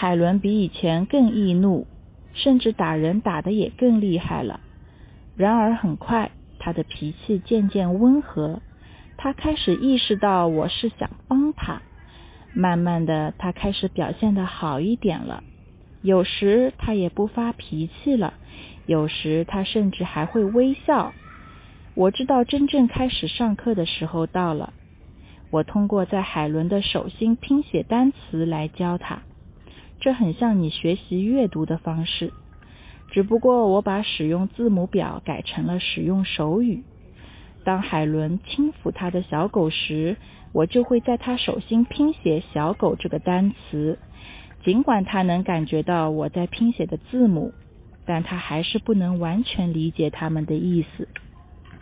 海伦比以前更易怒，甚至打人打得也更厉害了。然而很快，他的脾气渐渐温和，他开始意识到我是想帮他。慢慢的，他开始表现得好一点了。有时他也不发脾气了，有时他甚至还会微笑。我知道真正开始上课的时候到了。我通过在海伦的手心拼写单词来教他，这很像你学习阅读的方式，只不过我把使用字母表改成了使用手语。当海伦轻抚他的小狗时，我就会在他手心拼写小狗这个单词。尽管他能感觉到我在拼写的字母，但他还是不能完全理解它们的意思。